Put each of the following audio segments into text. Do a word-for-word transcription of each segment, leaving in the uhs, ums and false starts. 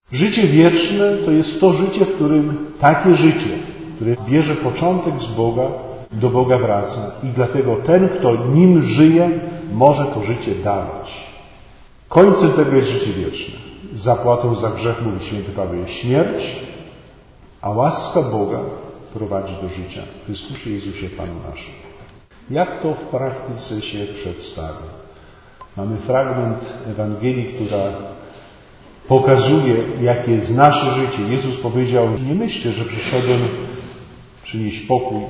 Życie wieczne to jest to życie, w którym takie życie, które bierze początek z Boga, do Boga wraca i dlatego ten, kto nim żyje, może to życie dawać. Końcem tego jest życie wieczne. Zapłatą za grzech, mówi święty Paweł, jest śmierć, a łaska Boga prowadzi do życia w Chrystusie Jezusie Panu naszym. Jak to w praktyce się przedstawia? Mamy fragment Ewangelii, która pokazuje, jakie jest nasze życie. Jezus powiedział, nie myślcie, że przyszedłem przynieść pokój,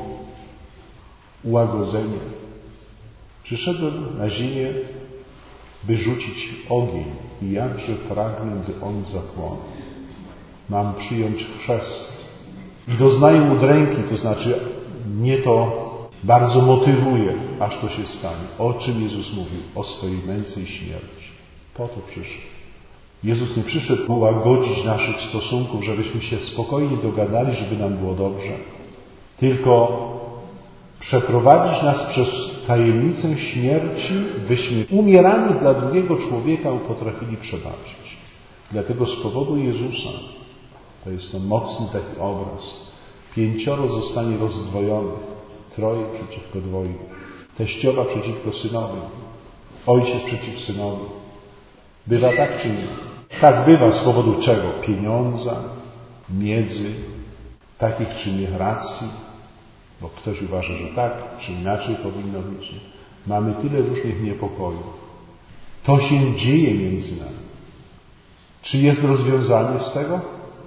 ułagodzenie. Przyszedłem na ziemię, by rzucić ogień i jakże pragnę, by on zapłonął. Mam przyjąć chrzest i doznaję udręki, to znaczy mnie to bardzo motywuje, aż to się stanie. O czym Jezus mówił? O swojej męce i śmierci. Po to przyszedł. Jezus nie przyszedł ułagodzić naszych stosunków, żebyśmy się spokojnie dogadali, żeby nam było dobrze, tylko przeprowadzić nas przez tajemnicę śmierci, byśmy umierani dla drugiego człowieka potrafili przebaczyć. Dlatego z powodu Jezusa, to jest to mocny taki obraz, pięcioro zostanie rozdwojonych, troje przeciwko dwojgu, teściowa przeciwko synowi, ojciec przeciw synowi. Bywa tak czy nie? Tak bywa z powodu czego? Pieniądza, miedzy, takich czy innych racji, bo ktoś uważa, że tak, czy inaczej powinno być. Mamy tyle różnych niepokojów. To się dzieje między nami. Czy jest rozwiązanie z tego?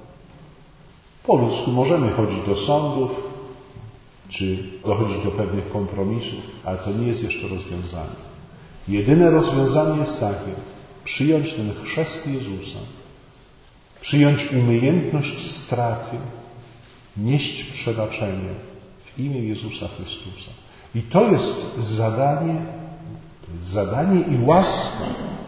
Po ludzku możemy chodzić do sądów, czy dochodzić do pewnych kompromisów, ale to nie jest jeszcze rozwiązanie. Jedyne rozwiązanie jest takie, przyjąć ten chrzest Jezusa, przyjąć umiejętność straty, nieść przebaczenie w imię Jezusa Chrystusa. I to jest zadanie, to jest zadanie i łaska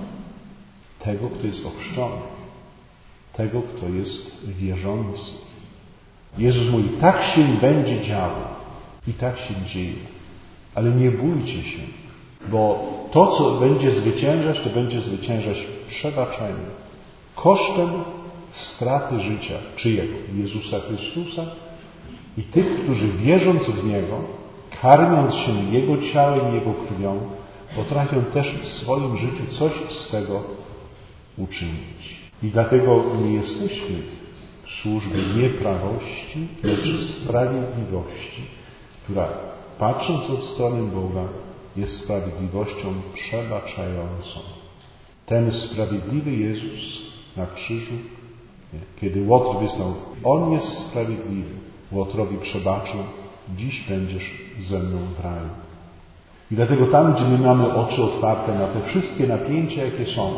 tego, kto jest ochrzczony, tego, kto jest wierzący. Jezus mówi, tak się będzie działo i tak się dzieje, ale nie bójcie się, bo to, co będzie zwyciężać, to będzie zwyciężać przebaczenie kosztem straty życia czyjego? Jezusa Chrystusa i tych, którzy wierząc w Niego, karmiąc się Jego ciałem, Jego krwią, potrafią też w swoim życiu coś z tego uczynić. I dlatego nie jesteśmy w służbie nieprawości, lecz sprawiedliwości, która, patrząc od strony Boga, jest sprawiedliwością przebaczającą. Ten sprawiedliwy Jezus na krzyżu, kiedy Łotr wyznał, On jest sprawiedliwy, Łotrowi przebaczył, dziś będziesz ze mną w raju. I dlatego tam, gdzie my mamy oczy otwarte na te wszystkie napięcia, jakie są,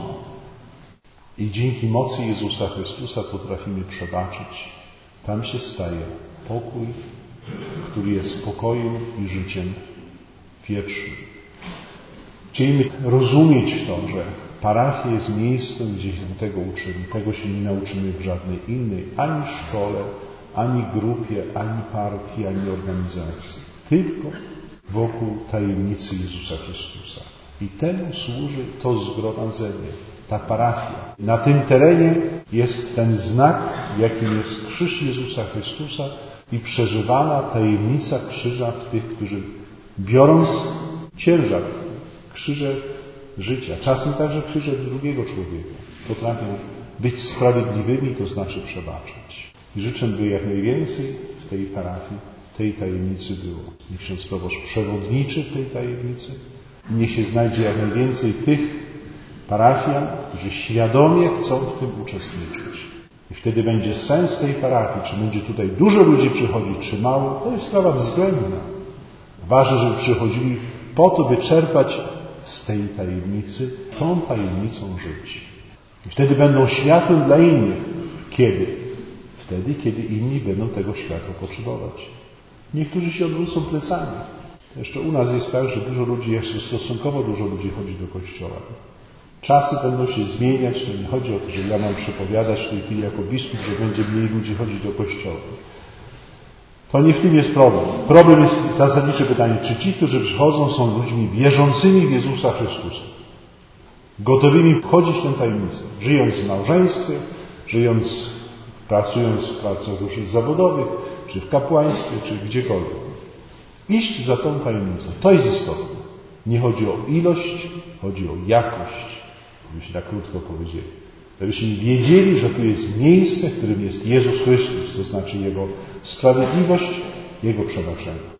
i dzięki mocy Jezusa Chrystusa potrafimy przebaczyć, tam się staje pokój, który jest pokojem i życiem wiecznym. Chcielibyśmy rozumieć to, że parafia jest miejscem, gdzie się tego uczymy. Tego się nie nauczymy w żadnej innej ani szkole, ani grupie, ani partii, ani organizacji. Tylko wokół tajemnicy Jezusa Chrystusa. I temu służy to zgromadzenie, ta parafia. Na tym terenie jest ten znak, jakim jest krzyż Jezusa Chrystusa i przeżywana tajemnica krzyża w tych, którzy biorąc ciężar krzyże życia, czasem także krzyże drugiego człowieka, potrafią być sprawiedliwymi, to znaczy przebaczać. I życzę, by jak najwięcej w tej parafii tej tajemnicy było. Niech ksiądz proboszcz przewodniczy w tej tajemnicy i niech się znajdzie jak najwięcej tych parafian, którzy świadomie chcą w tym uczestniczyć. I wtedy będzie sens tej parafii, czy będzie tutaj dużo ludzi przychodzić, czy mało, to jest sprawa względna. Ważne, żeby przychodzili po to, by czerpać z tej tajemnicy, tą tajemnicą żyć. I wtedy będą światłem dla innych. Kiedy? Wtedy, kiedy inni będą tego światła potrzebować. Niektórzy się odwrócą plecami. Jeszcze u nas jest tak, że dużo ludzi, jeszcze stosunkowo dużo ludzi chodzi do kościoła. Czasy będą się zmieniać, to nie chodzi o to, że ja mam przepowiadać w tej chwili jako biskup, że będzie mniej ludzi chodzić do kościoła. To nie w tym jest problem. Problem jest zasadnicze pytanie, czy ci, którzy przychodzą, są ludźmi wierzącymi w Jezusa Chrystusa, gotowymi wchodzić w tę tajemnicę, żyjąc w małżeństwie, żyjąc, pracując w pracach różnych zawodowych, czy w kapłaństwie, czy gdziekolwiek. Iść za tą tajemnicą. To jest istotne. Nie chodzi o ilość, chodzi o jakość, gdybyśmy tak krótko powiedzieli. Żebyśmy wiedzieli, że tu jest miejsce, w którym jest Jezus Chrystus, to znaczy Jego sprawiedliwość, Jego przebaczenie.